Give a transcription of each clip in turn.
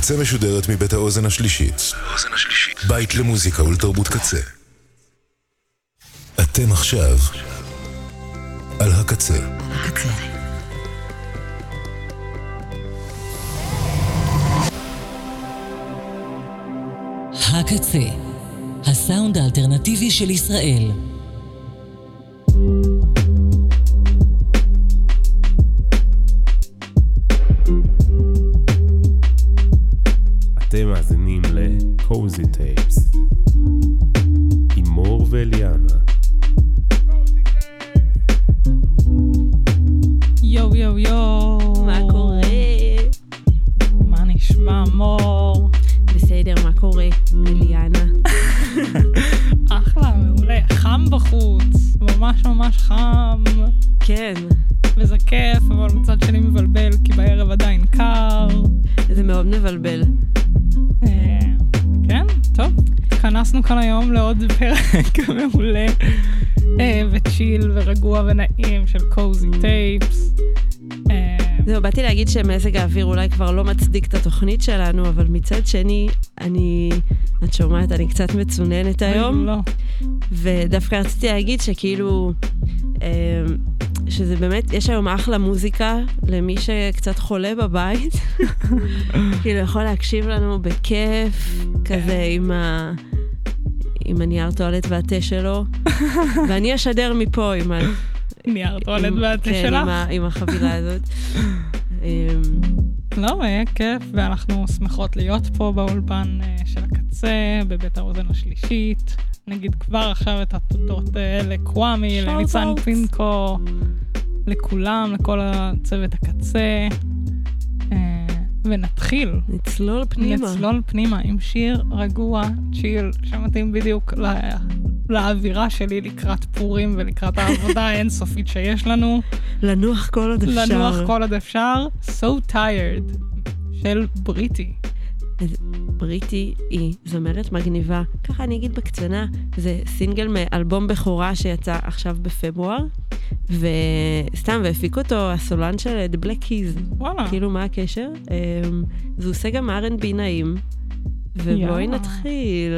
הקצה משודרת מבית האוזן השלישית. בית למוזיקה ולתרבות קצה. אתם עכשיו על הקצה. הקצה, הסאונד האלטרנטיבי של ישראל. אתם מאזינים ל-Cozy Tapes עם מור ואליאנה. יו יו יו, מה קורה? מה נשמע מור? בסדר, מה קורה? אליאנה. אחלה, מעולה, חם בחוץ, ממש ממש חם. כן. וזה כיף, אבל מצד שני מבלבל, כי בערב עדיין קר. זה מאוד מבלבל. כן, טוב. התכנסנו כאן היום לעוד פרק מעולה וצ'יל ורגוע ונעים של Cozy Tapes. זהו, באתי להגיד שמזג האוויר אולי כבר לא מצדיק את התוכנית שלנו, אבל מצד שני, את שומעת, אני קצת מצוננת היום. לא. ודווקא רציתי להגיד שכאילו, שזה באמת, יש היום אחלה מוזיקה למי שקצת חולה בבית. כאילו יכול להקשיב לנו בכיף, כזה עם הנייר טואלט והתה שלו. ואני אשדר מפה עם נייר טואלט והתה שלך? כן, עם החבילה הזאת. לא, היה כיף, ואנחנו שמחות להיות פה באולפן של הקצה, בבית האוזן השלישית. נגיד כבר עכשיו את התודות לקוואמי, לניצן פינקו, לכולם, לכל הצוות הקצה. ונתחיל. נצלול פנימה עם שיר רגוע, צ'יל, שמתאים בדיוק לאווירה שלי לקראת פורים ולקראת העבודה האינסופית שיש לנו. לנוח כל עוד אפשר. So Tired של בריטי. בריטי היא זמרת מגניבה. ככה אני אגיד בקצנה, זה סינגל מאלבום בכורה שיצא עכשיו בפברואר, וסתם, והפיק אותו הסולן של The Black Keys. וואלה. כאילו מה הקשר? זה עושה גם R&B נעים, ובואי נתחיל.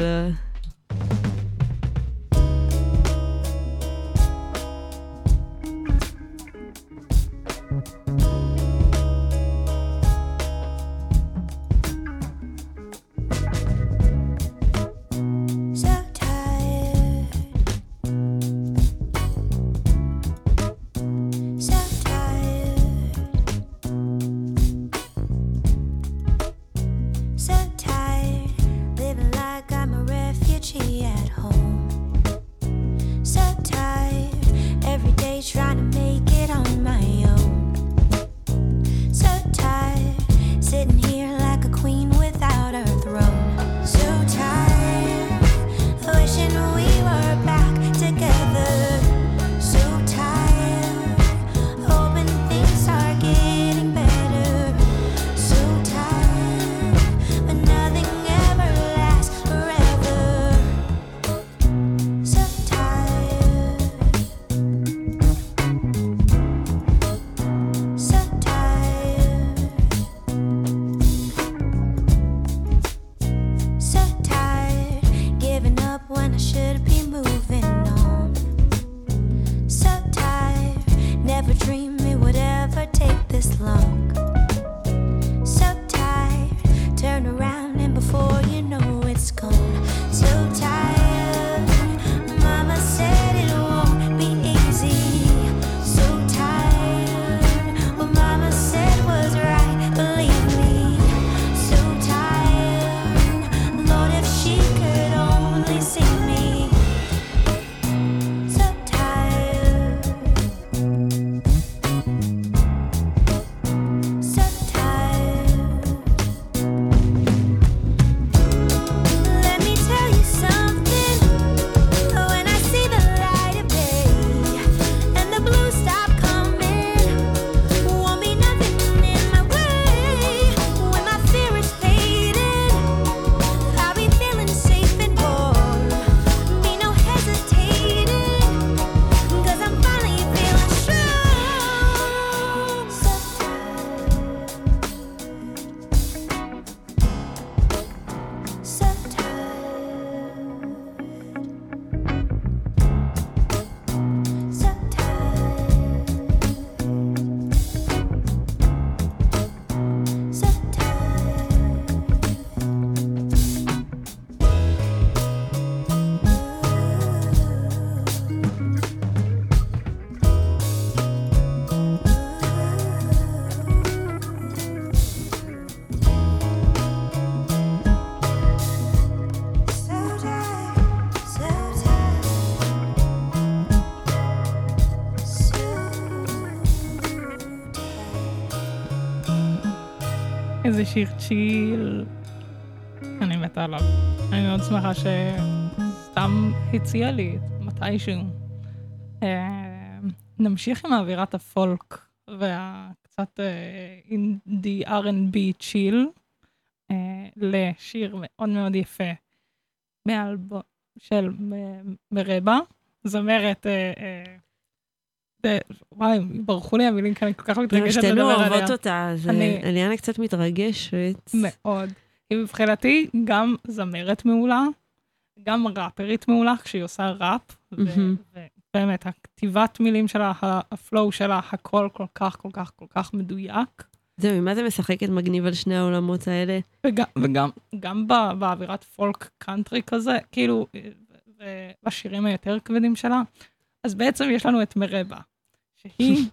So tired, living like I'm a refugee. איזה שיר צ'יל. אני מתה עליו. אני מאוד שמחה שסתם הציע לי מתישהו. נמשיך עם האווירת הפולק והקצת אינדי R&B צ'יל לשיר מאוד מאוד יפה מאלבום של מרבה, זמרת, וואי, ברחו לי המילים כאן, אני כל כך מתרגשת לדבר עליה. שתינו אוהבות אותה, אז אליאנה קצת מתרגשת. מאוד. היא מבחינתי גם זמרת מעולה, גם ראפרית מעולה, כשהיא עושה ראפ, ובאמת, הכתיבת מילים שלה, הפלואו שלה, הכל כל כך, כל כך, כל כך מדויק. זהו, מה זה משחקת מגניב על שני העולמות האלה? וגם באווירת פולק קאנטרי כזה, כאילו, בשירים היותר כבדים שלה, אז בעצם יש לנו את מרבה, שהיא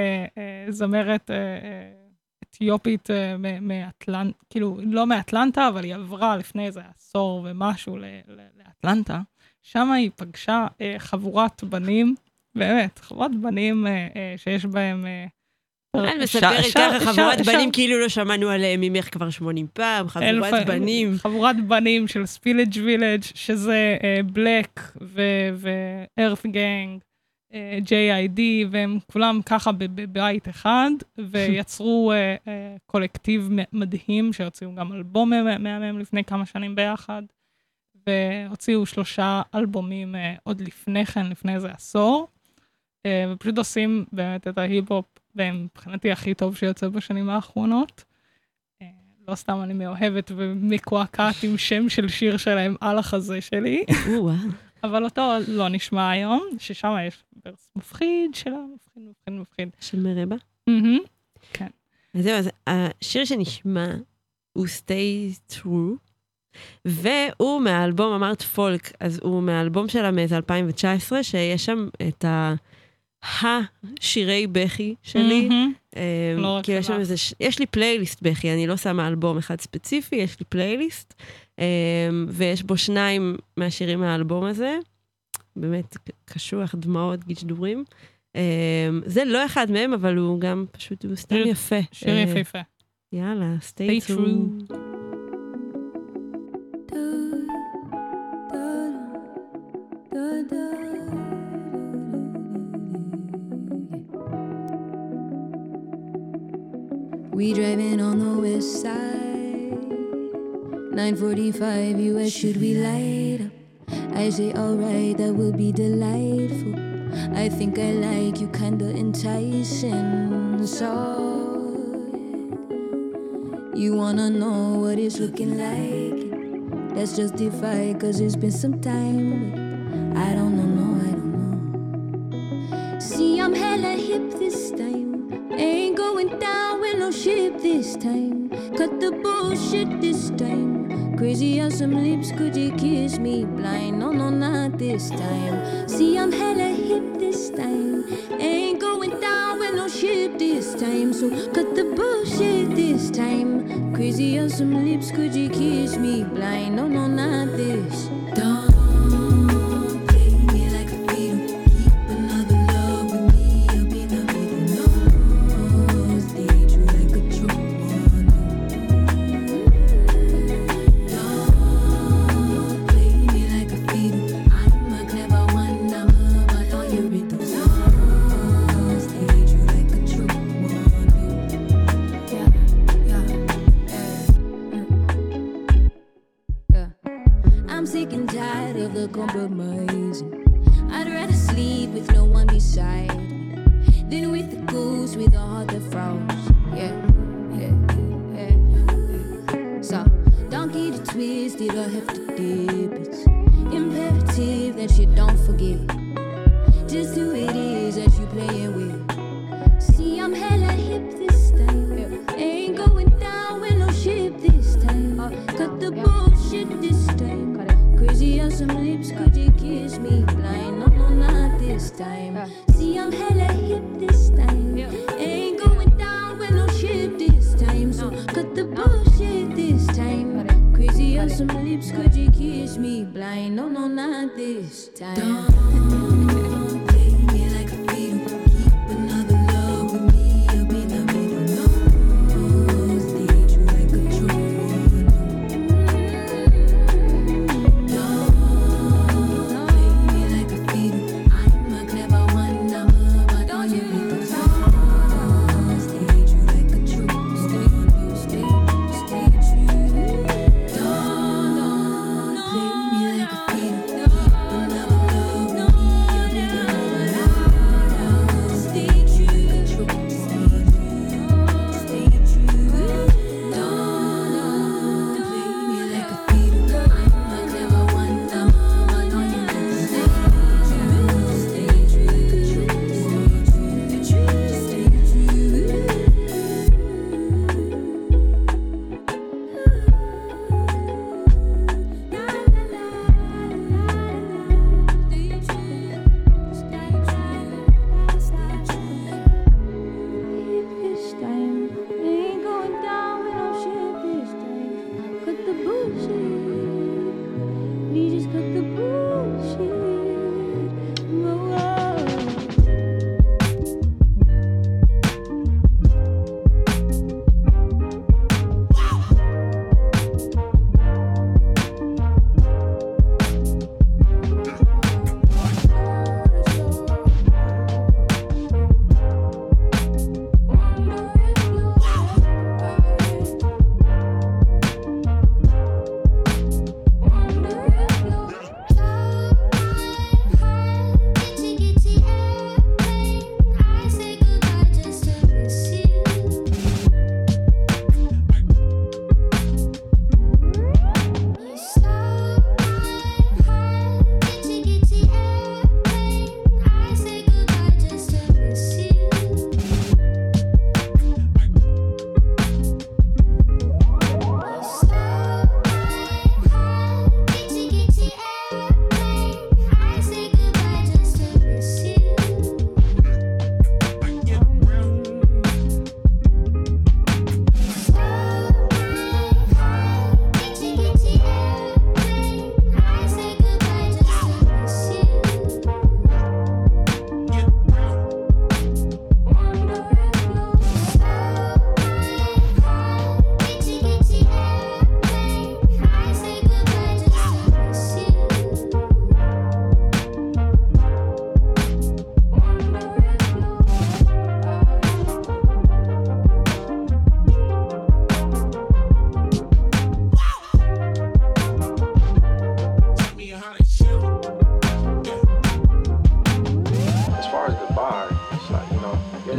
זמרת אתיופית מאטלנטה, כאילו, לא מאטלנטה, אבל היא עברה לפני איזה עשור ומשהו לאטלנטה, שם היא פגשה חבורת בנים, באמת, חבורת בנים שיש בהם אני מספרת ככה, חבורת בנים כאילו לא שמענו עליהם ממך כבר 80 פעם, חבורת בנים. חבורת בנים של ספילג' וילג' שזה בלק וארף גנג, JID, והם כולם ככה בבית אחד, ויצרו קולקטיב מדהים, שהוציאו גם אלבום מהם לפני כמה שנים ביחד, והוציאו 3 אלבומים עוד לפני כן, לפני איזה עשור, ופשוט עושים באמת את ההיפ-הופ, ומבחינתי הכי טוב שיוצא בשנים האחרונות. לא סתם אני מאוהבת ומקועקעת עם שם של שיר שלהם על החזה שלי. אבל אותו לא נשמע היום, ששם יש ברס מפחיד שלה, מפחיד. של מרבה? כן. אז זהו, אז השיר שנשמע הוא Stay True, והוא מהאלבום, אמרת פולק, אז הוא מהאלבום שלה מאיזה 2019, שיש שם את השירי בכי שלי. יש לי פלייליסט בכי, אני לא שמה אלבום אחד ספציפי, יש לי פלייליסט, ויש בו 2 מהשירים מהאלבום הזה, באמת קשוח, דמעות, גישדורים. זה לא אחד מהם, אבל הוא גם פשוט, הוא סתם יפה. שיר יפה. יאללה, Stay True. We driving on the west side, 9:45 US, should we light up? I say alright, that would be delightful. I think I like you, kinda enticing. So you wanna know what it's looking like? Let's justify, cause it's been some time, but I don't know. See, I'm hella hip this time, ain't going down with no shit this time. Cut the bullshit this time. Crazy on some lips, could you kiss me blind? No, not this time. See, I'm hella hip this time, ain't going down with no shit this time. So cut the bullshit this time. Crazy on some lips, could you kiss me blind? No, not this. Don't play me like a beetle. Keep another love with me up in the middle. No, stay true like a true one. Don't play me like a beetle. I'm a clever one, I'm up on all your riddles. No, stay true like a true one. Yeah. I'm sick and tired of the compromising. I'd rather sleep with no one beside me than with the ghost with a heart that frowns. Yeah. So, don't get it twisted or have to dip. It's imperative that you don't forget just who it is that you playing with. See, I'm hella hip this time, ain't going down with no shit this time. Cut the bullshit this time. Crazy on some lips, could you kiss me blind? No, not this time. See, I'm hella hip this time, ain't going down with no shit this time. So cut the bullshit this time. Crazy on some lips, could you kiss me blind? No, not this time. Don't play me like a beetle. Keep another love with me up in the middle. No, stay true like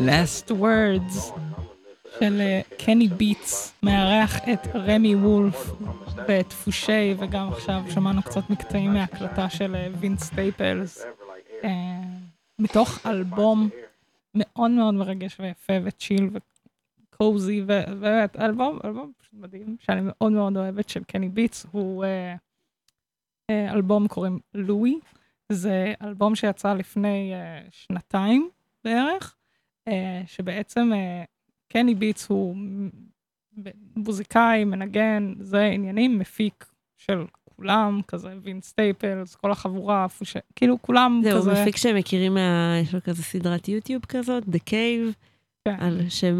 Last Words של קני ביטס, מארח את רמי וולף ואת פושי, וגם עכשיו שמענו קצת מקטעים מהקלטה של וינס סטייפלס, מתוך אלבום מאוד מאוד מרגש ויפה וצ'יל וקוזי, ובאמת אלבום פשוט מדהים שאני מאוד מאוד אוהבת של קני ביטס, הוא אלבום קוראים לואי, זה אלבום שיצא לפני 2 בערך, שבעצם קני ביטס הוא מוזיקאי, מנגן, זה עניינים, מפיק של כולם, כזה וינס סטייפלס, כל החבורה, כאילו כולם כזה. זהו, מפיק שהם מכירים, יש לו כזה סדרת יוטיוב כזאת, The Cave, על שם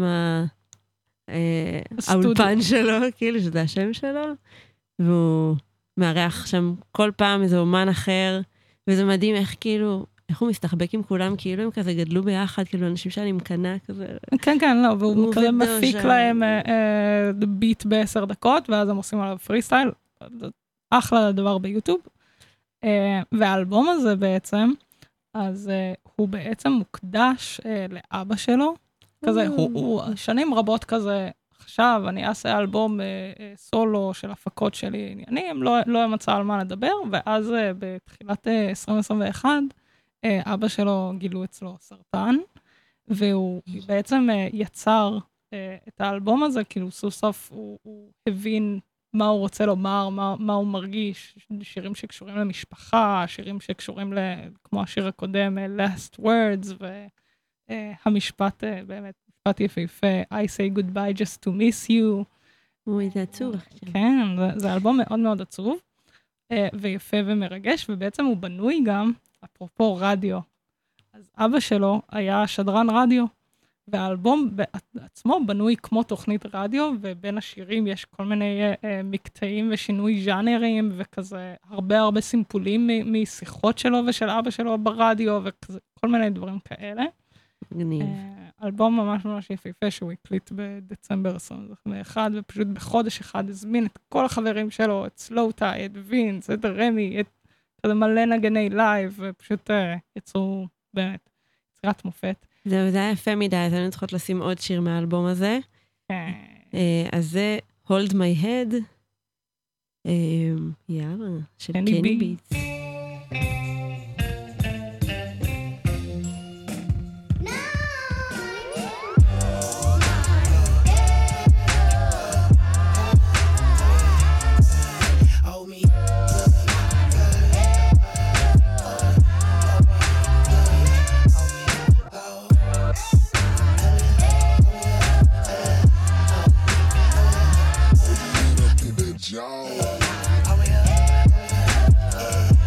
האולפן שלו, כאילו שזה השם שלו, והוא מארח שם כל פעם איזה אומן אחר, וזה מדהים איך כאילו, איך הוא מסתחבק עם כולם, כאילו הם כזה גדלו ביחד, כאילו אנשים שאני מקנה כזה. כן, כן, לא, והוא כזה מפיק להם ביט ב10 דקות, ואז הם עושים עליו פרי סטייל, אחלה דבר ביוטיוב. והאלבום הזה בעצם, אז הוא בעצם מוקדש לאבא שלו, כזה, הוא שנים רבות כזה, עכשיו אני אעשה אלבום סולו של הפקות שלי עניינים, לא מצא על מה לדבר, ואז בתחילת 2021, אבא שלו גילו אצלו סרטן, והוא בעצם יצר את האלבום הזה, כאילו סוף סוף הוא הבין מה הוא רוצה לומר, מה הוא מרגיש, שירים שקשורים למשפחה, שירים שקשורים כמו השיר הקודם, Last Words, והמשפט באמת, משפט יפהפה, I say goodbye just to miss you. אוי, זה עצוב. כן, זה אלבום מאוד מאוד עצוב, ויפה ומרגש, ובעצם הוא בנוי גם, אפרופו רדיו. אז אבא שלו היה שדרן רדיו, והאלבום בעצמו בנוי כמו תוכנית רדיו, ובין השירים יש כל מיני מקטעים ושינוי ז'אנרים, וכזה הרבה סימפולים משיחות שלו ושל אבא שלו ברדיו, וכזה כל מיני דברים כאלה. גניב. אלבום ממש ממש יפהפה שהוא הקליט בדצמבר 2021, ופשוט בחודש אחד הזמין את כל החברים שלו, את סלוטה, את וינס, את רמי, את כזה מלא נגני לייב, ופשוט יצרו באמת יצירת מופת. זהו, זה היה יפה מדי, אז אני צריכות לשים עוד שיר מהאלבום הזה. אז זה Hold My Head, יאללה, של קני ביטס. Joe.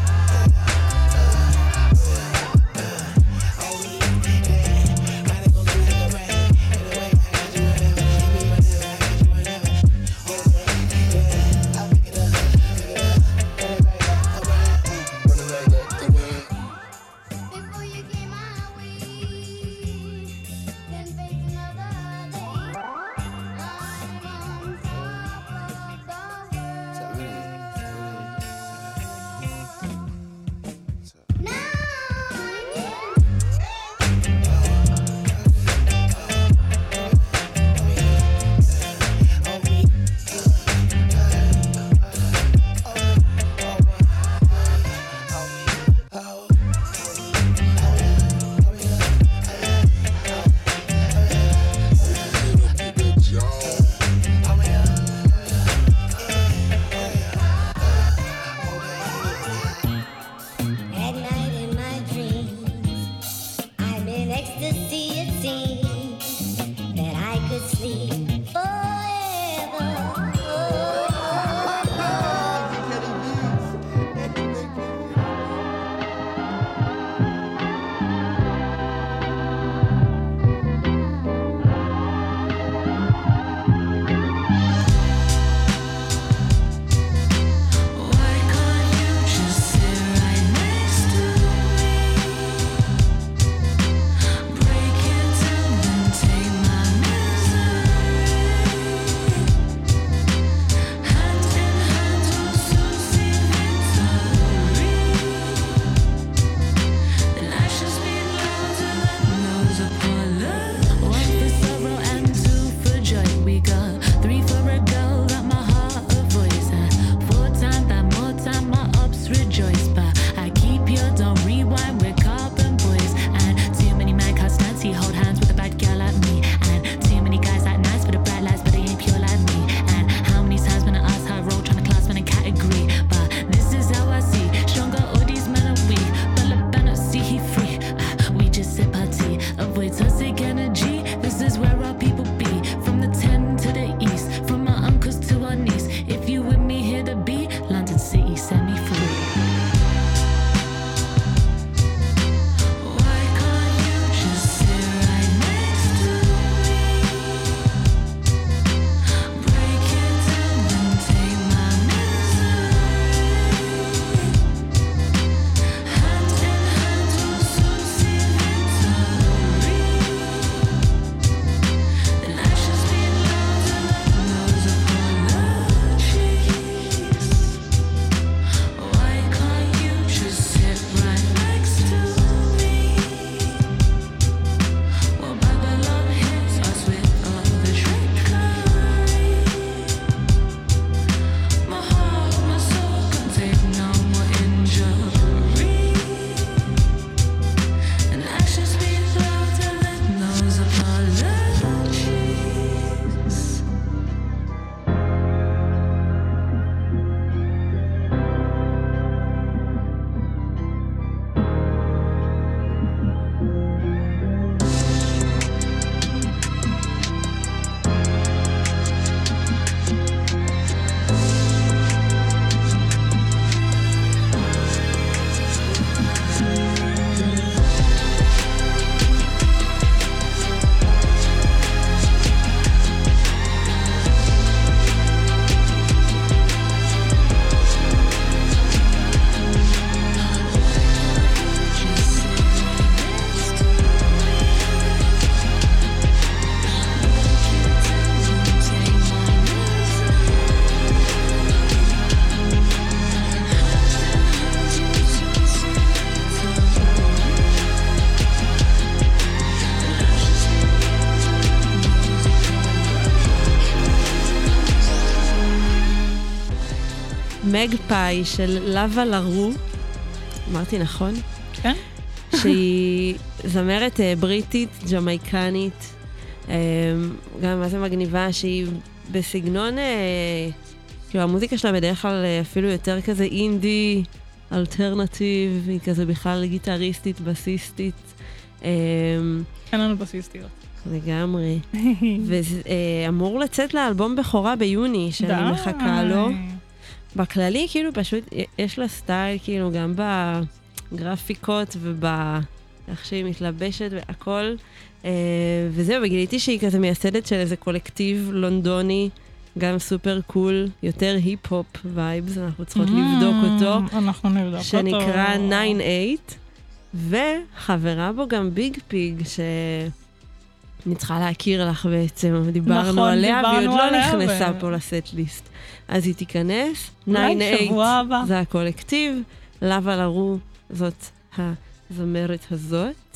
מגפאי של לבה לרו, אמרתי נכון? כן. שהיא זמרת בריטית, ג'מייקנית, גם מה זה מגניבה, שהיא בסגנון, כאילו המוזיקה שלה בדרך כלל אפילו יותר כזה אינדי, אלטרנטיב, היא כזה בכלל גיטריסטית, בסיסטית. אין לנו בסיסטיות. לגמרי. ואמור לצאת לאלבום בכורה ביוני, שאני מחכה לו. בכללי, כאילו, פשוט יש לה סטייל, כאילו, גם בגרפיקות איך שהיא מתלבשת והכל. וזהו, וגיליתי שהיא כזה מייסדת של איזה קולקטיב לונדוני, גם סופר קול, יותר היפ-הופ וייבס, אנחנו צריכות לבדוק אותו. אנחנו נבדוק אותו. שנקרא 9-8, וחברה בו גם ביג פיג, שאני צריכה להכיר לך בעצם, דיברנו עליה, והיא עוד לא נכנסה פה לסט ליסט. אז היא תיכנס, 9-8 זה הקולקטיב, לבה לרו זאת הזמרת הזאת,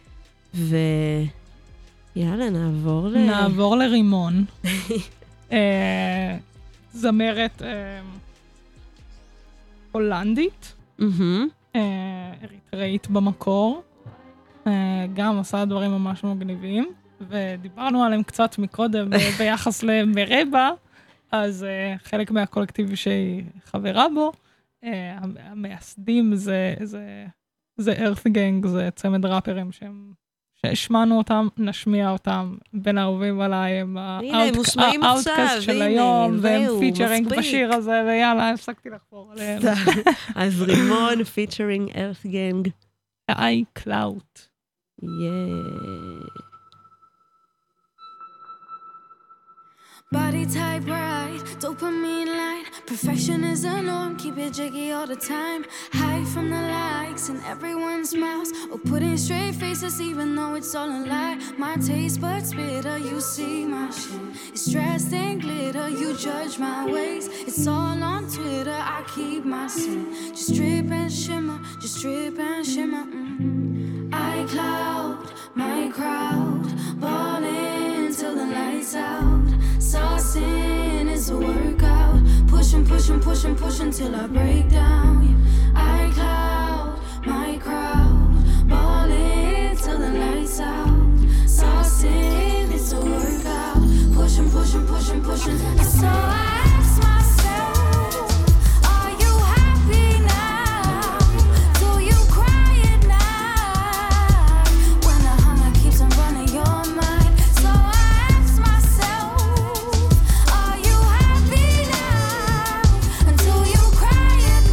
ויאללה, נעבור לרימון. זמרת הולנדית, אריתראית במקור, גם עושה דברים ממש מגניבים, ודיברנו עליהם קצת מקודם ביחס למרבה, אז חלק מהקולקטיב שהיא חברה בו, המייסדים זה Earth Gang, זה צמד ראפרים שהשמענו אותם, נשמיע אותם, בין האהובים עליי, הם האוטקאסט של היום, והם פיצ'רינג בשיר הזה, ויאללה, הפסקתי לחפור עליהם. אז רימון, פיצ'רינג Earth Gang. iCloud. Body type right, dopamine line. Perfection is a norm, keep it jiggy all the time. Hide from the likes and everyone's smiles, or putting straight faces even though it's all a lie. My taste buds bitter, you see my shit. It's stressed and glitter, you judge my ways. It's all on Twitter, I keep my sin. Just drip and shimmer, just drip and shimmer. iCloud, my crowd, ballin' till the lights out. Saucing is a workout. Pushing, pushing, pushing, pushing till I break down. iCloud, my crowd, ballin' till the lights out. Saucing is a workout. Pushing, pushing, pushing, pushing. So I ask myself, are you happy now? Do you cry at night when the hunger keeps on running your mind? So I ask myself, are you happy now? And do you cry at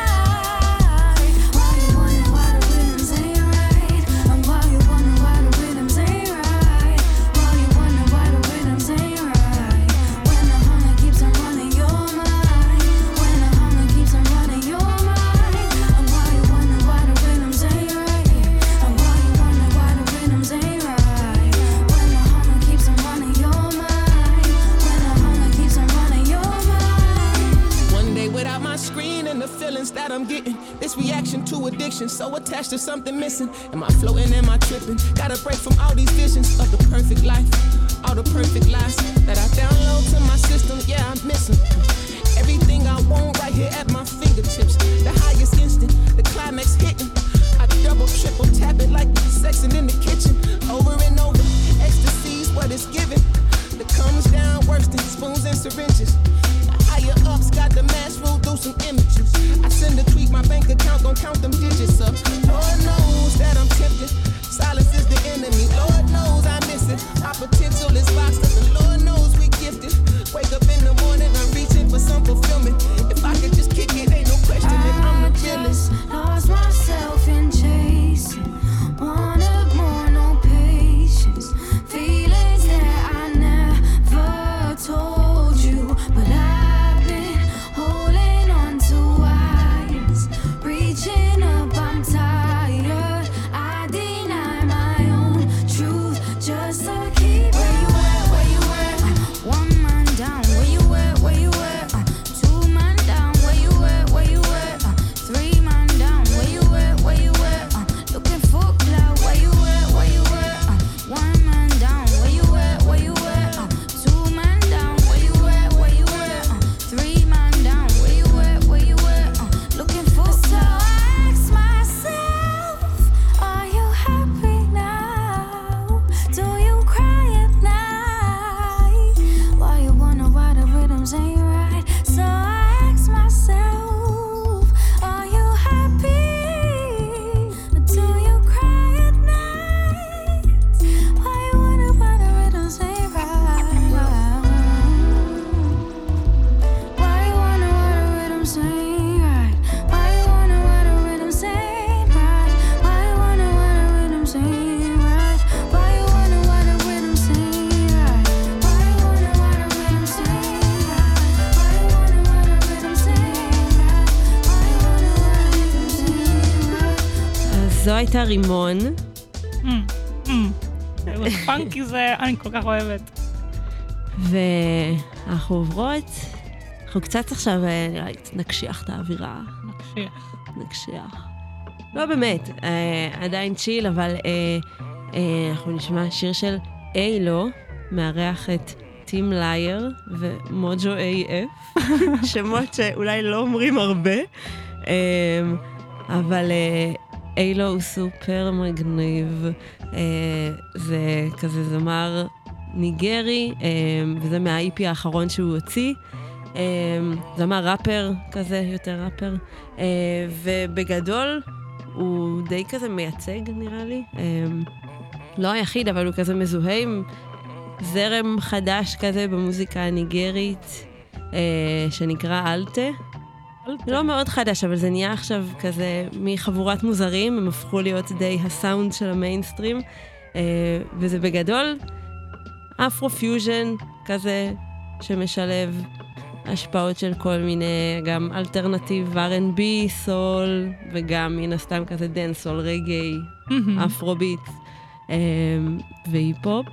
night? Why you wonder why the rhythms ain't right? And why you wonder why the rhythms ain't right? Why you wonder why the rhythms ain't right? When the hunger keeps on running your mind. When the hunger keeps on running your mind. And why you wonder why the rhythms ain't right? And why you wonder why the rhythms ain't right? When the hunger keeps on running your mind. When the hunger keeps on running your mind. One day without my screen and the feelings that I'm getting. This reaction to addiction, so attached to something missing. Am I floating, am I tripping? Gotta break from all these visions of the perfect life. All the perfect lies that I download to my system, yeah, I'm missing. Everything I want right here at my fingertips. The highest instant, the climax hitting. I double, triple tap it like sexing in the kitchen. Over and over, ecstasy's what it's giving. The comes down worse than spoons and syringes. Higher ups got the mass rule through some images. I send a tweet, my bank account gon' count them digits up. Lord knows that I'm tempted. Silence is the enemy. Lord knows I miss it. Our potential is boxed up, and Lord knows we gifted. Wake up in the morning, I'm reaching for some fulfillment. If I could just kick it, ain't no question that I'm the realest. Lost myself in chasing. Wanted more, no patience. Feelings that I never told you, but I've been holding on to wires. Reaching up, I'm tired. I deny my own truth. הייתה רימון. איזה פאנקי זה, אני כל כך אוהבת. ואנחנו עוברות, אנחנו קצת עכשיו נקשיח את האווירה. נקשיח. לא באמת, עדיין צ'יל, אבל אנחנו נשמע שיר של אילו, מארח את טים לייר ומוג'ו AF, שמות שאולי לא אומרים הרבה, אבל אילו הוא סופר מגניב, זה כזה זמר ניגרי, וזה מה-IP האחרון שהוא הוציא, זמר ראפר כזה, יותר ראפר, ובגדול הוא די כזה מייצג נראה לי, לא היחיד, אבל הוא כזה מזוהה עם זרם חדש כזה במוזיקה הניגרית, שנקרא אלטה. לא מאוד חדש, אבל זה נהיה עכשיו כזה מחבורת מוזרים, הם הפכו להיות די הסאונד של המיינסטרים, וזה בגדול אפרו-פיוז'ן כזה שמשלב השפעות של כל מיני, גם אלטרנטיב R&B, סול, וגם מן הסתם כזה דנסול, רגעי, אפרוביט והיפ-הופ.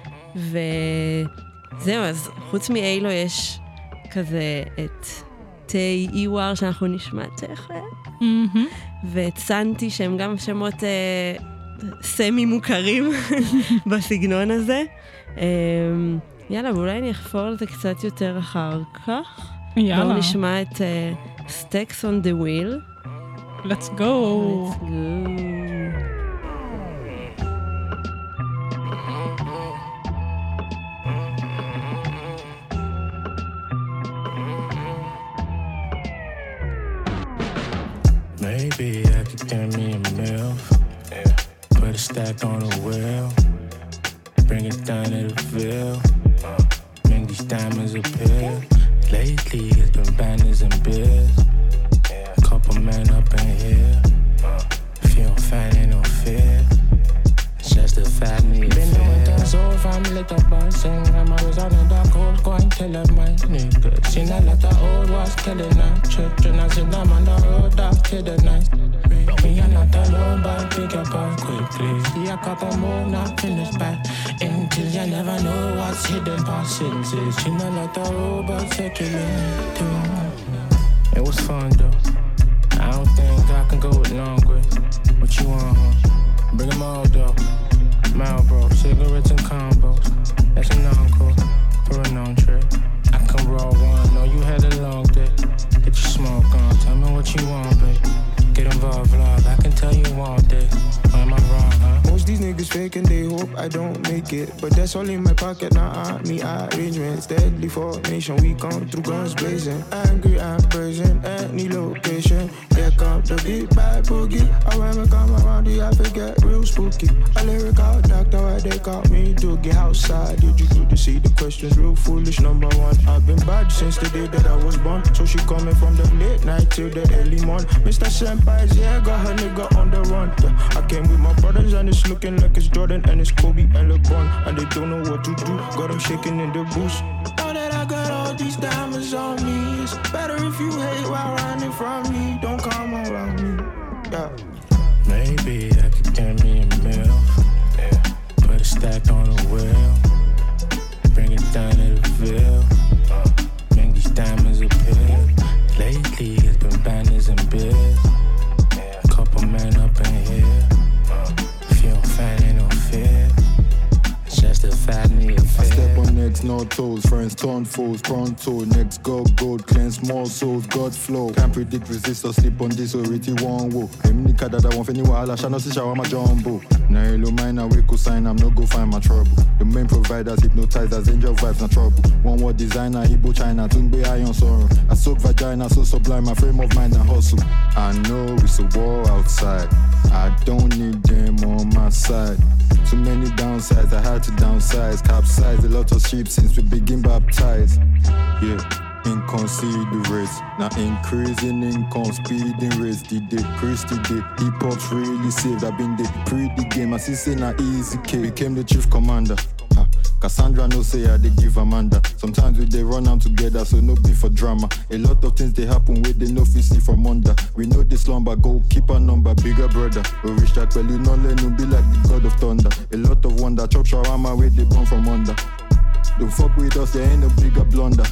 וזהו, אז חוץ מאילו יש כזה את טי איוואר שאנחנו נשמע תכף, ואת סנטי שהם גם שמות סמי מוכרים בסגנון הזה. יאללה, ואולי אני אחפור על זה קצת יותר אחר כך. יאללה. בואו נשמע את Stacks on the Wheel. Let's go. Let's go. Maybe I could get me a MILF, put a stack on the wheel, bring it down to the Ville, make these diamonds appear. Lately it's been banners and beers, a couple men up in here. If you don't find ain't no fear, it's just a fact me. Been doing things so fam, lit up and sing. I'm always on the dark hole, go and tell up my nigga. Seen a lot of old was killing her. Children, I see them on the road after the night. Me and not alone, but pick up on quickly. See a couple more, not finished back. Until you never know what's hidden past senses. Seen a lot of old, but circulating too. It was fun though. I don't think I can go with longer. What you want, huh? Bring them all though. Marlboro, cigarettes and combos. That's an encore for a known trick. I can roll one, know you had a long day. Get your smoke on, tell me what you want, babe. Get involved, love, I can tell you all day. Or am I wrong, huh? Most these niggas fake and they hope I don't make it. But that's all in my pocket, nah, me arrangements. Deadly formation, we come through guns blazing. Angry and present, any location. Here come the big bad boogie. And when we come around, I forget real spooky. A lyrical doctor, why they call me Doogie. Outside, did you do to see the questions? Real foolish, number one. I've been bad since the day that I was born. So she coming from the late night till the early morning. Mr. Senpai's yeah, got her nigga on the run. Yeah, I came with my brothers and it's looking like it's Jordan and it's Kobe and LeBron. And they don't know what to do, got them shaking in the booth. Now that I got all these diamonds on me, it's better if you hate while running from me. Don't come around me, yeah. Maybe I could get me a MILF, put a stack on the wheel, bring it down to the Ville, make these diamonds appear. Lately it's been banners and beers, a couple men up in here. If you don't find ain't no fear, it's just a fact me affair. I step on necks, no toes, friends turn foes, pronto, next go gold, cleanse more souls, God flow. Can't predict resist or sleep on this or it one wo. Nika that I want any wahala, shall not see shower my jumbo. Now you mine and we could sign, I'm not go find my trouble. The main providers hypnotizers, angel vibes, not trouble. One word designer, Igbo China, Tungbe iron sorrow. I soak vagina, so sublime, my frame of mind and hustle. I know it's a war outside, I don't need them on my side. Too many downsides, I had to downsize, capsize a lot of sheep since we begin baptized. Yeah, inconsiderate, now increasing income, speeding rates, the decrease today. Hip hop's really saved, I've been the pre the game, I see say na easy K. Became the chief commander. Cassandra no say I they give Amanda. Sometimes we they run out together, so no be for drama. A lot of things they happen where they no fit see from under. We know this slumber, go keep a number, bigger brother. We reach that well, you no let no be like the god of thunder. A lot of wonder, chop shawarma where they born from under. Don't fuck with us, there ain't no bigger blunder.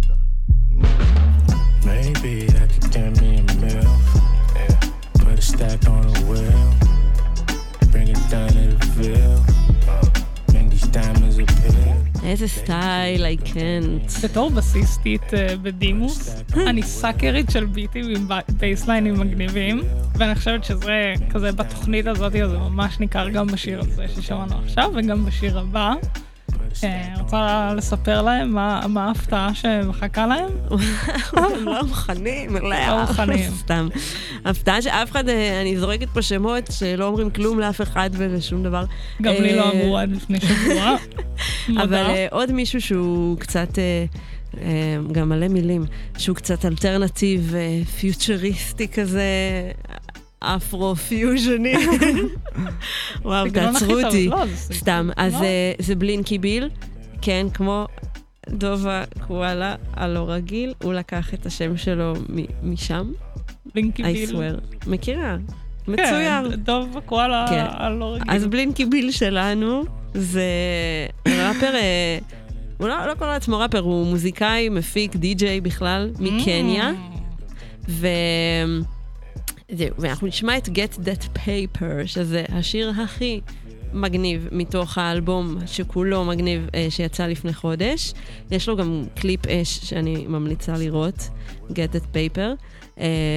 Maybe I could get me a meal. Yeah. Put a stack on the wheel. Bring it down to the Ville. Bring these diamonds up here. איזה סטייל, I can't. בתור בסיסטית בדימוס, אני סאקרית של ביטים עם בייסליינים מגניבים, ואני חושבת שזה כזה בתוכנית הזאת, אז זה ממש ניכר גם בשיר הזה ששמענו עכשיו, וגם בשיר הבא. רוצה לספר להם מה ההפתעה שמחכה להם? הם לא מוכנים, לא מוכנים. סתם. הפתעה שאף אחד, אני זורקת פה שמות שלא אומרים כלום לאף אחד ולשום דבר. גם לי לא אמרו עד לפני שבוע. אבל עוד מישהו שהוא קצת, גם מלא מילים, שהוא קצת אלטרנטיב, פיוטריסטי כזה, אפרו-פיוז'ני. וואו, תעצרו אותי. סתם. אז זה בלינקי ביל, כן, כמו דובה קואלה הלא רגיל, הוא לקח את השם שלו משם. בלינקי ביל. I swear. מכירה? מצויר. כן, דובה קואלה הלא רגיל. אז בלינקי ביל שלנו זה ראפר, הוא לא קורא לעצמו ראפר, הוא מוזיקאי, מפיק, די-ג'יי בכלל, מקניה. ואנחנו נשמע את Get That Paper, שזה השיר הכי מגניב מתוך האלבום שכולו מגניב שיצא לפני חודש. יש לו גם קליפ אש שאני ממליצה לראות, Get That Paper.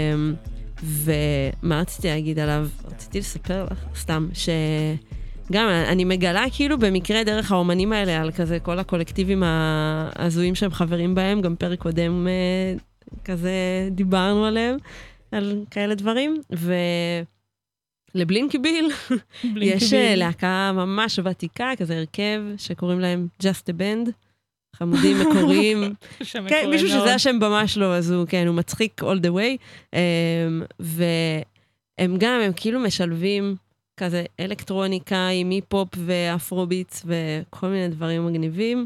ומה רציתי להגיד עליו? רציתי לספר לך סתם, שגם אני מגלה כאילו במקרה דרך האומנים האלה, על כזה כל הקולקטיבים הזויים שהם חברים בהם, גם פרק קודם כזה דיברנו עליהם. על כאלה דברים, ולבלינקי ביל יש להקה ממש ותיקה, כזה הרכב שקוראים להם Just a Band, חמודים מקוריים, כן, מישהו שזה השם ממש לא, אז הוא, כן, הוא מצחיק all the way, והם גם, הם כאילו משלבים כזה אלקטרוניקה עם היפ-הופ ואפרוביטס וכל מיני דברים מגניבים,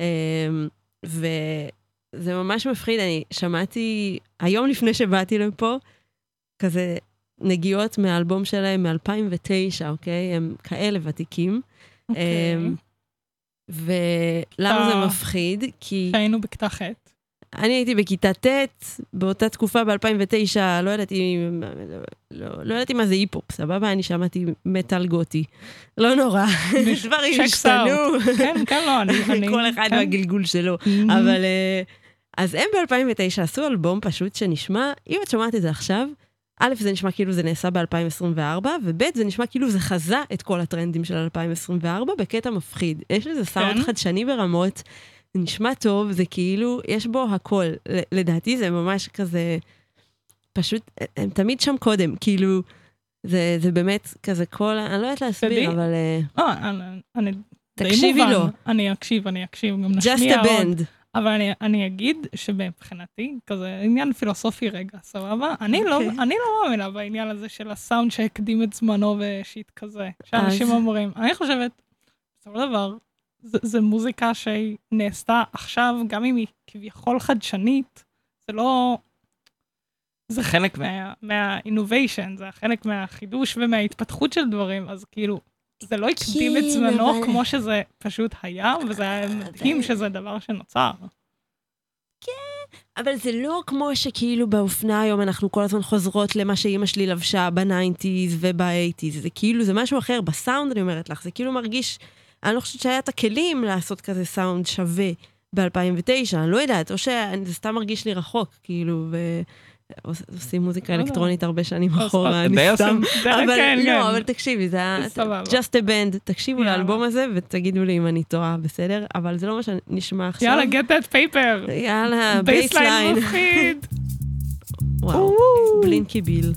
זה ממש מפחיד, אני שמעתי, היום לפני שבאתי לפה, כזה נגיעות מהאלבום שלהם מ-2009, אוקיי? הם כאלה ותיקים. אוקיי. ולמה זה מפחיד? כי... שהיינו בכיתה ח'. אני הייתי בכיתה ט', באותה תקופה ב-2009, לא ידעתי מה זה היפ-הופ, סבבה? אני שמעתי מטל גותי. לא נורא, דברים השתנו. כן, כן, לא, אני... כל אחד מהגלגול שלו. אבל... אז הם ב-2009 עשו אלבום פשוט שנשמע, אם את שומעת את זה עכשיו, א', זה נשמע כאילו זה נעשה ב-2024, וב', זה נשמע כאילו זה חזה את כל הטרנדים של 2024, בקטע מפחיד. יש לזה סאונד חדשני ברמות, זה נשמע טוב, זה כאילו, יש בו הכל. לדעתי זה ממש כזה, פשוט, הם תמיד שם קודם, כאילו, זה באמת כזה כל, אני לא יודעת להסביר, אבל... תקשיבי לו. אני אקשיב, גם נשמיע עוד. Just a band. אבל אני אגיד שבבחינתי, כזה עניין פילוסופי רגע, סבבה? אני לא מאמינה בעניין הזה של הסאונד שהקדים את זמנו ושיט כזה, שאנשים אומרים. אני חושבת, בסופו של דבר, זה מוזיקה שהיא נעשתה עכשיו, גם אם היא כביכול חדשנית, זה לא... זה חלק מה-innovation, זה חלק מהחידוש ומההתפתחות של דברים, אז כאילו, זה לא הקדים את זמנו כמו שזה פשוט היה, וזה היה מדהים שזה דבר שנוצר. כן, אבל זה לא כמו שכאילו באופנה היום אנחנו כל הזמן חוזרות למה שאימא שלי לבשה ב-90s וב-80s, זה כאילו, זה משהו אחר, בסאונד אני אומרת לך, זה כאילו מרגיש, אני לא חושבת שהיה את הכלים לעשות כזה סאונד שווה ב-2009, אני לא יודעת, או שזה סתם מרגיש לי רחוק, כאילו, עושים מוזיקה אלקטרונית הרבה שנים אחורה, אני סתם, אבל תקשיבי, זה היה Just a Band, תקשיבו לאלבום הזה ותגידו לי אם אני טועה, בסדר? אבל זה לא מה שנשמע עכשיו. יאללה, get that paper. יאללה, בייסליין. מפחיד. וואו, בלינקי ביל.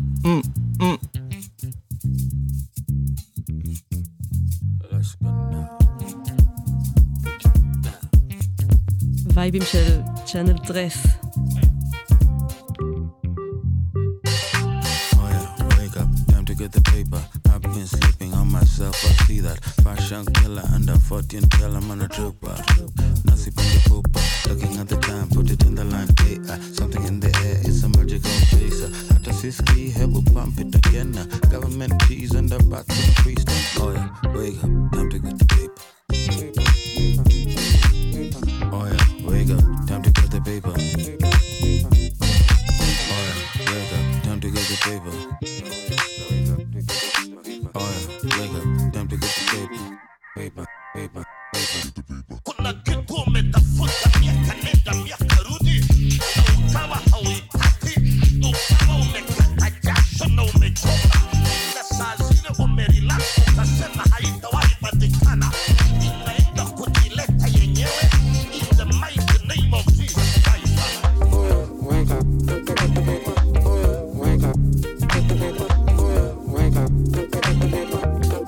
וייבים של צ'אנל טרס. Get the paper, I've been been sleeping on myself. I see that fashion killer under 14, tell I'm on a trooper. Nasi pindi pooper, looking at the time, put it in the line. Hey, something in the air, it's a magical chaser. Hata siski, hebu pump it again. Government cheese and the bathroom priest. Oh yeah, wake up, time to get the paper. Oh yeah, wake up, time to get the paper. Oh yeah, wake up, time to get the paper. Oh yeah, wake up, time to get the paper. Paper, paper, paper. Kuna kitu umetafuta miaka nenda miaka rudi, na utawa hauipati, utawa umekata jasho na umechoka, na saa zile umerelax ukasema haitawahi patikana, inaenda kujileta yenyewe in the mighty name of Jesus Christ. Wake up, get the paper. Wake up, get the paper. Wake up, get the paper.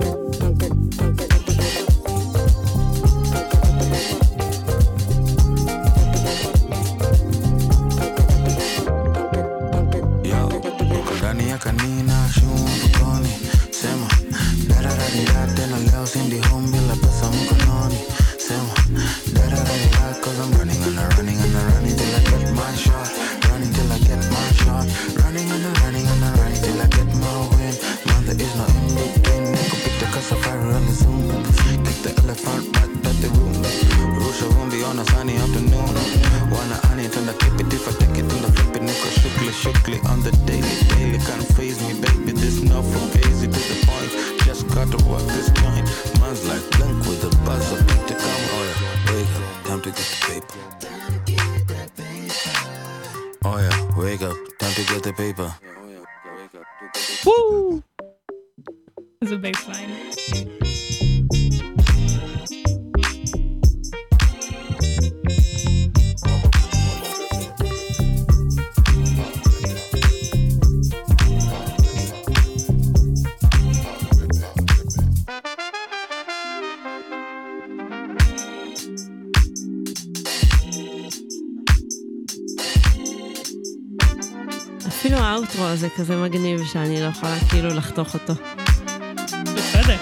Kanina shumfukoni sema dararara tena leo sindi home bila pesa mkononi sema dararara cause I'm running till I get my shot, running till I get my shot, running till I get my win. Man, there is no in between. Nikupita ka safari on the zoom, kick the elephant back at the room. Rusha won't be on a sunny afternoon. Wanna on it and I keep it if I take it and I flip it. Niko shukli on the daily. Can't phase me, baby, this not for crazy to the point. Just gotta work this joint. Man's like blank with a buzz of it to come. Oh yeah, wake up, time to get the paper. Oh yeah, wake up, time to get the paper. Woo! There's a bass line. אפילו האוטרו הזה כזה מגניב שאני לא יכולה כאילו לחתוך אותו. בסדר.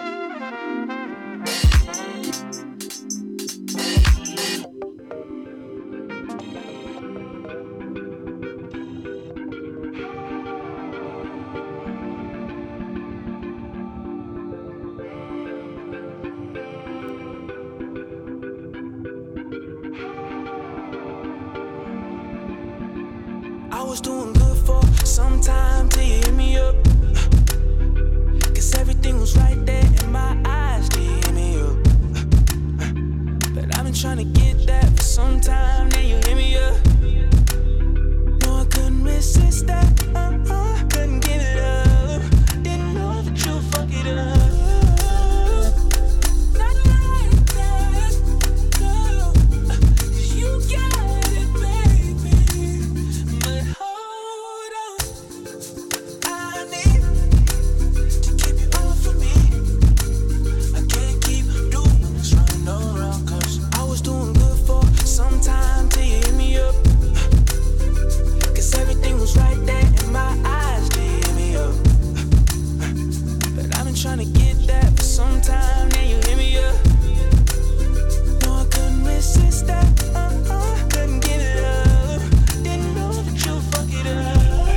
I was doing good for some time till you hit me up. Cause everything was right there in my eyes till you hit me up. But I've been trying to get that for some time, then you hit me up. No, I couldn't resist that, couldn't give it up. Didn't know that you'd fuck it up. Not like that, no. Cause you got it, baby. But hold on, I need to keep you all for me. I can't keep doing this running around, cause I was doing good for some time till you hit me up. Cause everything was right there in my eyes till you hit me up. But I've been trying to get that for some time, then you hit me up. No, I couldn't resist that, couldn't give it up. Didn't know that you'd fuck it up.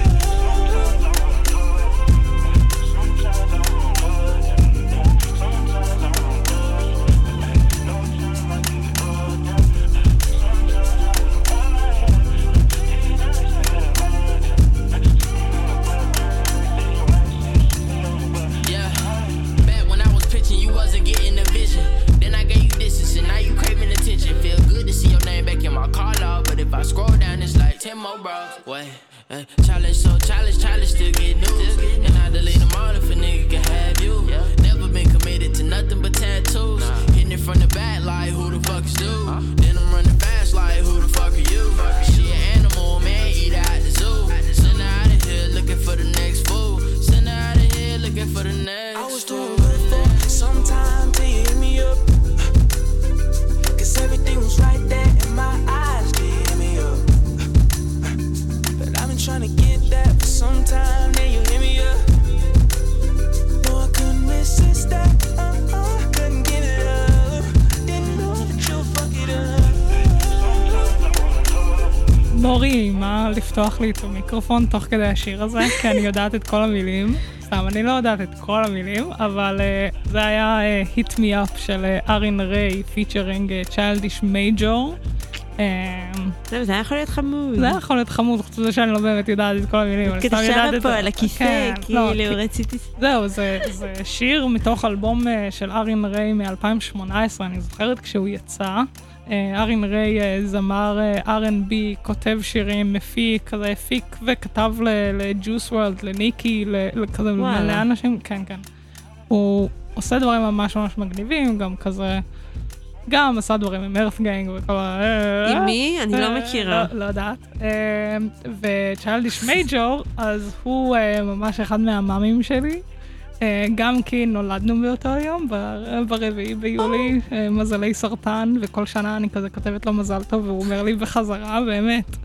Yeah, back when I was pitching, you wasn't getting the vision. Then I gave you distance, and now you craving attention. Feel good to see your name back in my car log, but if I scroll down, it's like 10 more bros. Wait, challenge, so challenge, still get news. And I delete them all if a nigga can have you. Never been committed to nothing but tattoos. Hitting it from the back like, who the fuck is you? Then I'm running fast like, who the fuck are you? She an animal, man, eat her out the zoo. Send her out of here looking for the next fool. Send her out of here looking for the next. I was doing good for some time till you hit me up. Cause everything was right there in my eyes till you hit me up. But I've been trying to get that for some time, then you hit me up. No, I couldn't נורי, מה לפתוח לי את המיקרופון תוך כדי השיר הזה, כי אני יודעת את כל המילים. סתם, אני לא יודעת את כל המילים, אבל זה היה Hit Me Up של ארין ריי, פיצ'רינג צ'יילדיש מייג'ור. זה היה יכול להיות חמוד. זה היה יכול להיות חמוד, חוץ מזה שאני לא באמת יודעת את כל המילים. כדי שרה פה על הכיסא, כאילו רציתי... זהו, זה שיר מתוך אלבום של ארין ריי מ-2018, אני זוכרת כשהוא יצא. ארין ריי זמר R&B, כותב שירים, מפיק, כזה הפיק וכתב לג'וס וורלד, לניקי, לכזה מלא אנשים, כן, כן. הוא עושה דברים ממש ממש מגניבים, גם כזה, גם עשה דברים עם ארת' גנג וכל עם מי? אני לא מכירה. לא יודעת. וצ'יילדיש מייג'ור, אז הוא ממש אחד מהמאמים שלי. גם כי נולדנו באותו יום, ברביעי ביולי, מזלי סרטן, וכל שנה אני כזה כותבת לו מזל טוב, והוא אומר לי בחזרה, באמת.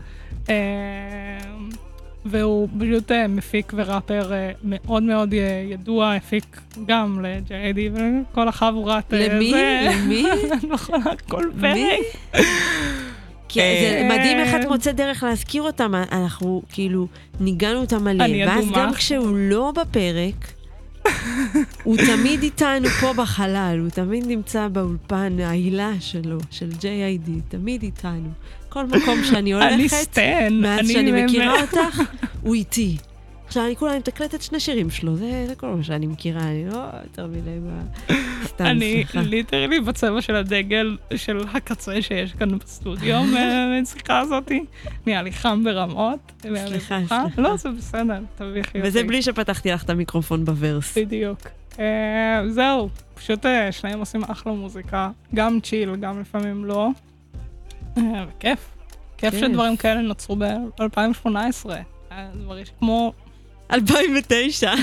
והוא פשוט מפיק וראפר מאוד מאוד ידוע, הפיק גם לג'יידי, וכל החבורת... למי? למי? נכון, כל פרק. זה מדהים איך את מוצאת דרך להזכיר אותם, אנחנו כאילו ניגענו אותם מלא, ואז גם כשהוא לא בפרק, הוא תמיד איתנו פה בחלל, הוא תמיד נמצא באולפן, העילה שלו, של J.I.D, תמיד איתנו. כל מקום שאני הולכת, מאז שאני מכירה אותך, הוא איתי. עכשיו, אני כולה מתקלטת שני שירים שלו, זה כל מה שאני מכירה, אני לא יותר מדי סתם, אני ליטרלי בצבע של הדגל של הקצה שיש כאן בסטודיו, מהשיחה הזאת, נהיה לי חם ברמות. סליחה. לא, זה בסדר, תביכי אותי. וזה בלי שפתחתי לך את המיקרופון בוורס. בדיוק. זהו, פשוט שניהם עושים אחלה מוזיקה, גם צ'יל, גם לפעמים לא. וכיף. כיף שדברים כאלה נוצרו ב-2018. דברים כמו... 2009.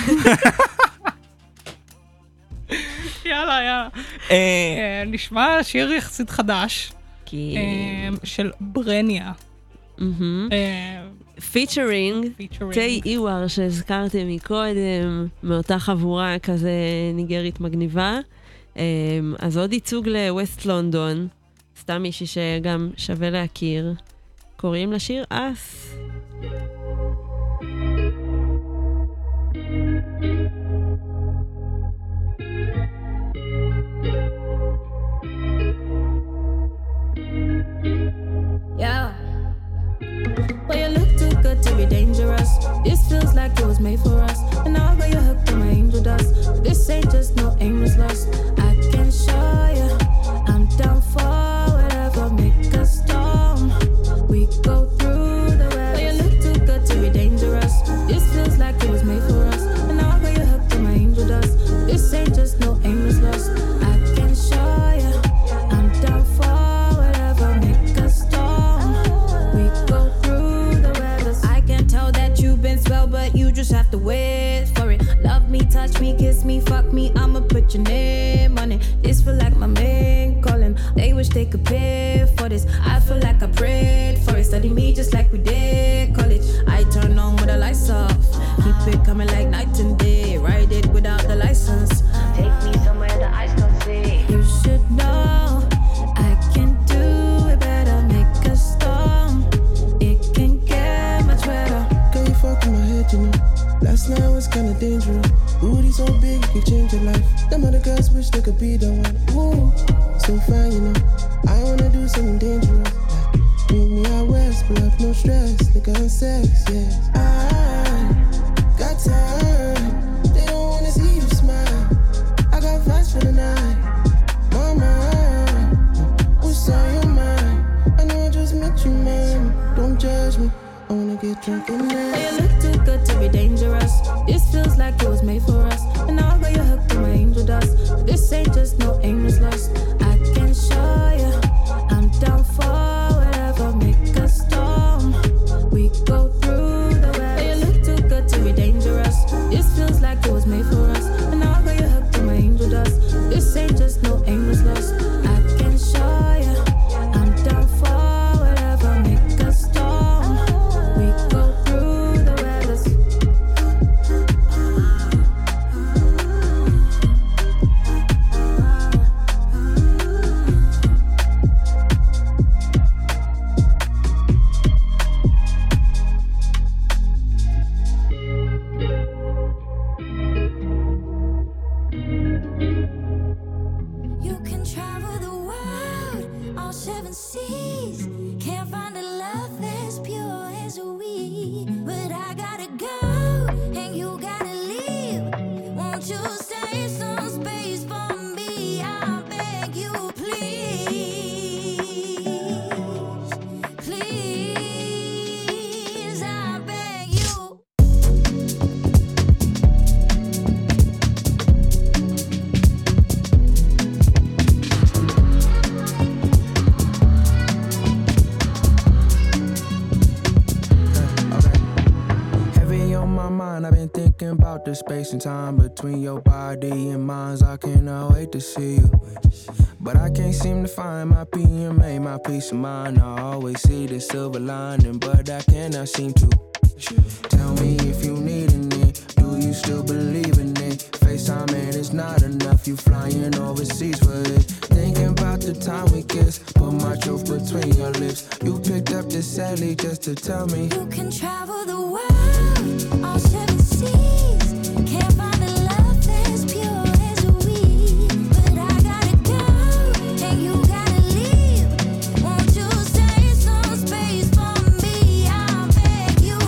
יאללה. נשמע שיר יחסית חדש. של ברניה. פיצ'רינג, תי איוואר שהזכרתם מקודם, מאותה חבורה כזה ניגרית מגניבה. אז עוד ייצוג לווסט לונדון, סתם מישהי שגם שווה להכיר. קוראים לשיר אס. Yeah. Well, you look too good to be dangerous. This feels like it was made for us. And now I got you hooked on my angel dust. This ain't just no aimless lust. I can show you I'm down for whatever. Make a storm. We go through the weather. Well, you look too good to be dangerous. This feels like it was made for us. And now I got you hooked on my angel dust. This ain't just no aimless lust. I can show you I'm down for whatever. Make a storm. We go through the weather. I can tell that you've been swell, but you just have to wait for it. Love me, touch me, kiss me, fuck me. I'ma put your name on it. This feel like my main calling. They wish they could pay for this. I feel like I prayed for it. Study me just like we did college. I turn on with the lights off. Keep it coming like night and day. Ride it without the license. Take me somewhere the eyes don't see. You should know I can do it better. Make a storm. It can get much better. Girl, you fucked in my head, you know. Last night was kinda dangerous. Booty so big, you change your life. Them other girls wish they could be the one. Ooh, so fine, you know. I wanna do something dangerous. Like, meet me out west, pull up, no stress. Nigga and sex, yeah. I got time. They don't wanna see you smile. I got vibes for the night. My mind, what's on your mind? I know I just met you, man. Don't judge me. I wanna get drunk in there. Oh, you look too good to be dangerous. This feels like it was made for us. And now I got you hooked on my angel dust. This ain't just no aimless lust. I can show you I'm down for whatever. Make a storm. We go through the weather. Oh, you look too good to be dangerous. This feels like it was made for us. And now I got you hooked on my angel dust. This ain't just no aimless lust. I can show you I'm down for whatever. Make a storm. We go through the weathers. Please, I beg you. Heavy on my mind, I've been thinking about the space and time between your body and mine. I cannot wait to see you. But I can't seem to find my PMA, my peace of mind. I always see the silver lining, but I cannot seem to. Tell me if you needing it, do you still believe in it? FaceTime and it's not enough, you flying overseas for it. Thinking about the time we kissed, put my truth between your lips. You picked up this Sally just to tell me You can travel the world, all seven seas. Can't find a love that's pure as a weed. But I gotta go, and you gotta leave. Won't you save some space for me? I beg you,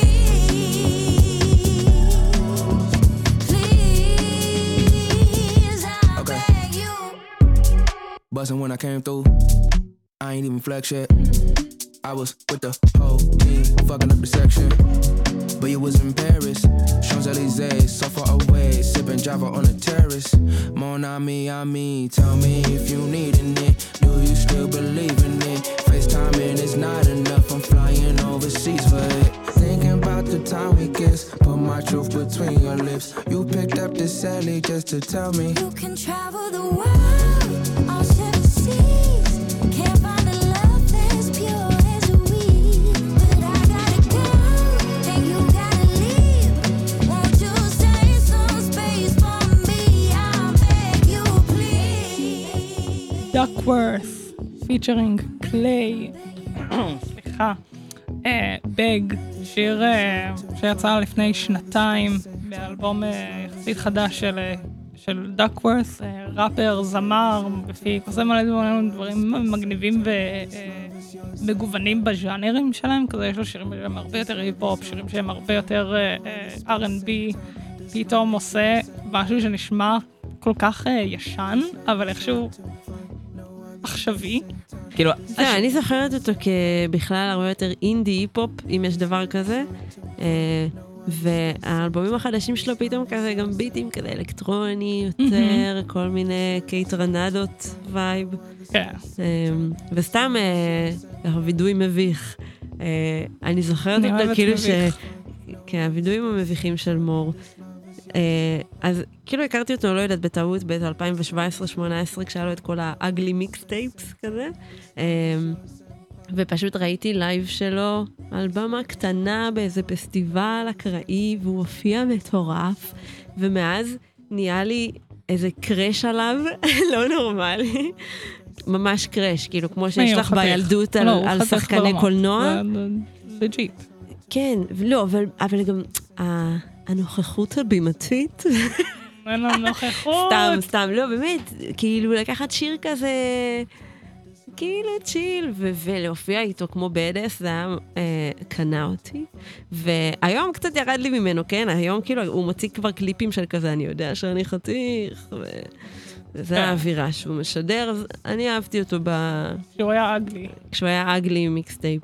please, I beg you. buzzing when I came through. I ain't even flex yet. I was with the whole team, fucking up the section. But you was in Paris, Champs-Élysées, so far away, sipping Java on the terrace. Mon ami, tell me if you needing it. Do you still believe in it? FaceTiming is not enough, I'm flying overseas for it. Thinking about the time we kissed, put my truth between your lips. You picked up this Sally just to tell me You can travel the world, all seven seas. Can't find a love that's pure as a weed. But I gotta go, and you gotta leave. Won't you save some space for me? I beg you, please. Duckworth, featuring Clay. סליחה. בג, שיר שיצא לפני שנתיים באלבום יחסית חדש של דוקוורת', ראפר, זמר, מפיק, עושה מלא דברים מגניבים ומגוונים בז'אנרים שלהם, כזה יש לו שירים שהם הרבה יותר היפ-הופ, שירים שהם הרבה יותר R&B, פתאום עושה משהו שנשמע כל כך ישן, אבל איכשהו עכשווי. כאילו, אני זוכרת אותו כבכלל הרבה יותר אינדי, היפ-הופ, אם יש דבר כזה. והאלבומים החדשים שלו פתאום כזה גם ביטים כאלה אלקטרוני יותר, כל מיני קייטרנדות וייב. כן. וסתם הווידוי מביך. אני זוכרת אותו כאילו כן, הווידויים המביכים של מור. אז כאילו הכרתי אותו, לא יודעת, בטעות באיזה 2017-2018, כשהיה לו את כל האגלי מיקסטייפס כזה. ופשוט ראיתי לייב שלו על במה קטנה באיזה פסטיבל אקראי, והוא הופיע מטורף, ומאז נהיה לי איזה קרש עליו, לא נורמלי. ממש קרש, כאילו כמו שיש לך בילדות על שחקני קולנוע. לג'יט. כן, לא, אבל גם הנוכחות הבימתית. אין לו נוכחות. סתם, לא, באמת, כאילו לקחת שיר כזה, כאילו צ'יל, ולהופיע איתו כמו בדס, זה היה קנה אותי. והיום קצת ירד לי ממנו, כן? היום כאילו הוא מוציא כבר קליפים של כזה, אני יודע שאני חתיך, וזה האווירה שהוא משדר, אז אני אהבתי אותו כשהוא היה אגלי. כשהוא היה אגלי מיקסטייפ.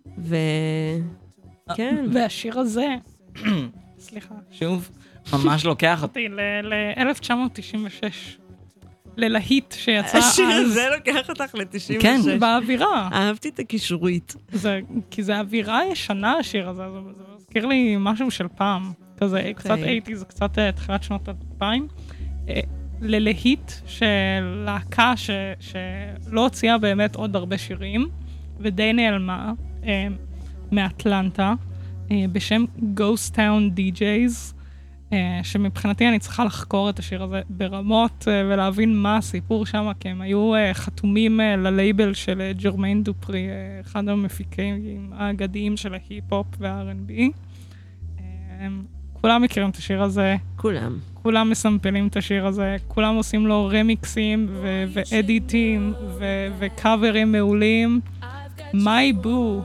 כן. והשיר הזה, סליחה. שוב, ממש לוקח אותי ל-1996. ללהיט שיצא אז. השיר הזה לוקח אותך ל-96. כן, באווירה. אהבתי את הקישורית. כי זה אווירה ישנה השיר הזה, זה מזכיר לי משהו של פעם. כזה, קצת 80, זה קצת תחילת שנות 2000. ללהיט של להקה שלא הוציאה באמת עוד הרבה שירים, ודי נעלמה מאטלנטה, בשם Ghost Town DJs, שמבחינתי אני צריכה לחקור את השיר הזה ברמות ולהבין מה הסיפור שם, כי הם היו חתומים ללייבל של ג'רמיין דופרי, אחד המפיקים האגדיים של ההיפ-הופ וה-R&B. כולם מכירים את השיר הזה. כולם מסמפלים את השיר הזה, כולם עושים לו רמיקסים ואדיטים וקאברים מעולים. My Boo.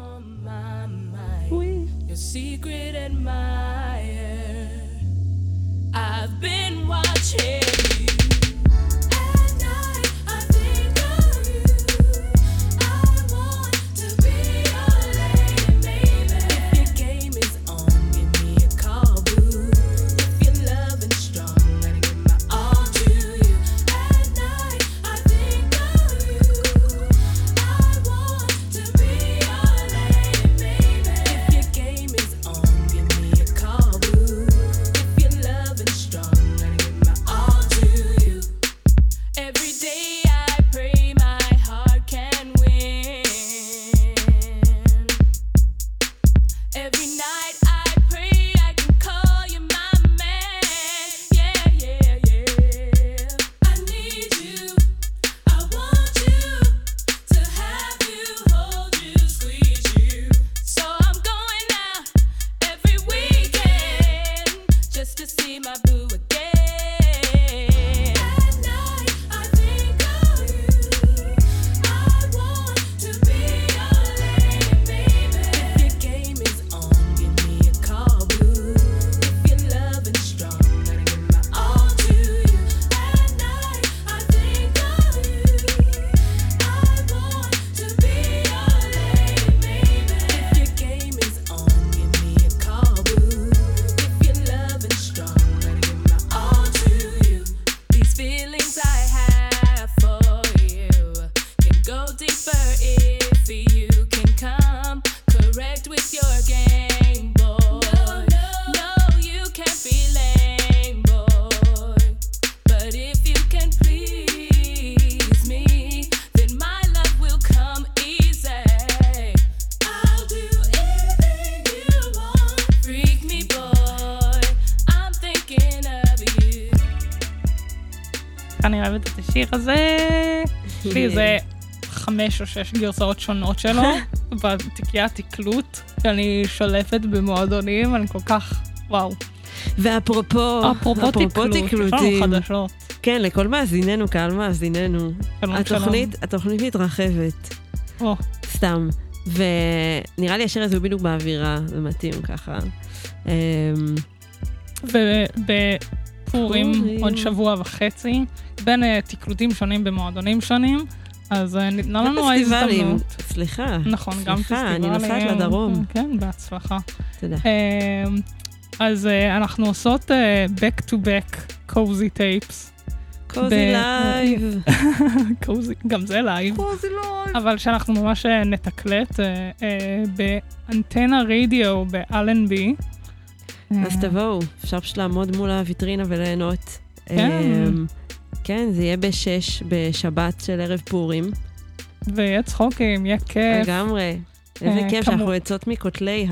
Your secret admirer. I've been watching you. At night, I think of you. I want to be your correct with your game, boy. No, you can't be lame, boy. But if you can please me, then my love will come easy. I'll do anything you want. Freak me, boy. I'm thinking of you. אני אוהבת את השיר הזה. יש לי איזה 5 או 6 גרסאות שונות שלו, בתיקיית תקלות, שאני שולפת במועדונים, אני כל כך, וואו. ואפרופו תקלותים, חדשות. כן, לכל מאזיננו, קהל מאזיננו. התוכנית מתרחבת. סתם. ונראה לי השיר הזה הוא בדיוק באווירה, זה מתאים ככה. ובפורים עוד שבוע וחצי, בין תקלותים שונים במועדונים שונים, אז ניתנה לנו ההזדמנות. סליחה. נכון, גם פסטיבלים. אני נוסעת לדרום. כן, בהצלחה. תודה. אז אנחנו עושות back to back cozy tapes. cozy live. גם זה לייב. cozy live. אבל שאנחנו ממש נתקלט באנטנה רדיו באלנבי. אז תבואו, אפשר פשוט לעמוד מול הוויטרינה וליהנות. כן. כן, זה יהיה ב-6 בשבת של ערב פורים. ויהיה צחוקים, יהיה כיף. לגמרי. איזה כיף שאנחנו יוצאות מכותלי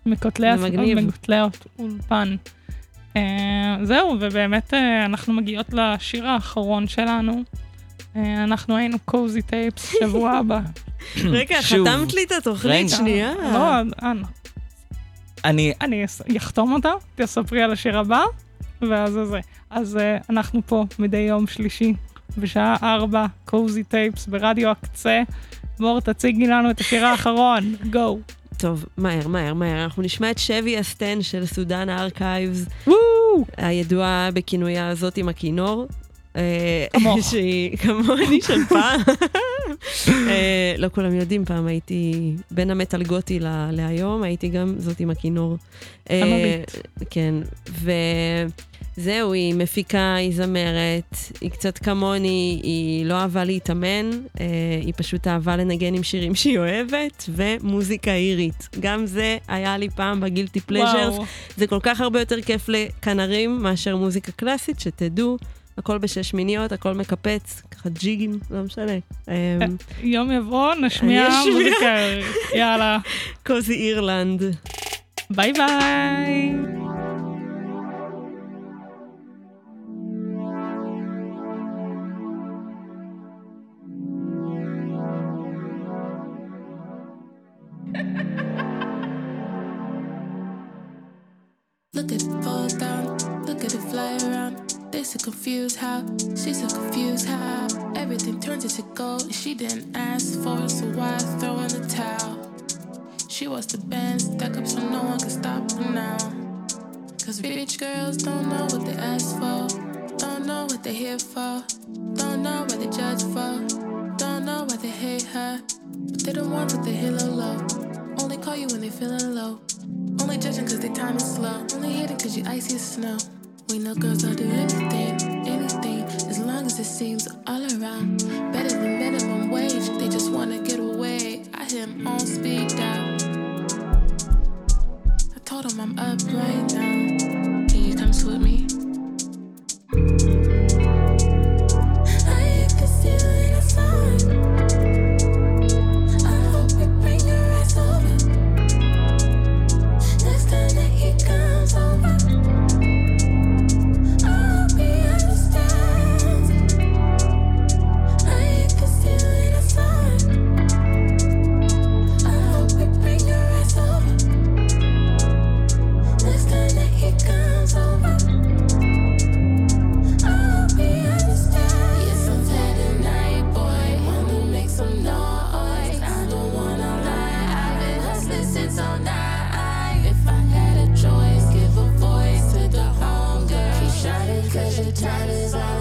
אולפן. זהו, ובאמת אנחנו מגיעות לשיר האחרון שלנו. אנחנו היינו קוזי טייפס שבוע הבא. רגע, חתמת לי את התוכנית שנייה. לא, אני אחתום אותה, תספרי על השיר הבא, ואז זה. אז אנחנו פה מדי יום שלישי, בשעה 4, קוזי טייפס ברדיו הקצה. מור, תציגי לנו את השיר האחרון. גו. טוב, מהר. אנחנו נשמע את שבי אסטן של סודן ארכייבס. הידועה בכינויה זאת עם הכינור. שהיא כמוני של פעם. לא כולם יודעים, פעם הייתי בין המטל גותי להיום, הייתי גם זאת עם הכינור. כן, וזהו, היא מפיקה, היא זמרת, היא קצת כמוני, היא לא אהבה להתאמן, היא פשוט אהבה לנגן עם שירים שהיא אוהבת, ומוזיקה אירית. גם זה היה לי פעם בגילטי פלז'רס. זה כל כך הרבה יותר כיף לכנרים מאשר מוזיקה קלאסית, שתדעו. הכל בשש מיניות, הכל מקפץ, ככה ג'יגים, לא משנה. יום יבוא, נשמיע מוזיקה, יאללה. קוזי אירלנד. ביי ביי. Look at it fall down, look at it fly around. They're so confused how, she's so confused how everything turns into gold. She didn't ask for it, so why throw in the towel? She wants the band stuck up so no one can stop her now. Cause rich girls don't know what they ask for, don't know what they're here for, don't know what they judge for, don't know why they hate her. But they don't want what they hear low. Only call you when they feeling low. Only judging cause their time is slow. Only hating cause you icy as snow. We know girls will do anything, as long as it seems all around. Better than minimum wage, they just wanna get away. I hear him on speed dial. I told him I'm up right now. Can you come with me? I can see you in the sun. I hope we bring your ass over. Next time that he comes over. Cause your time is out.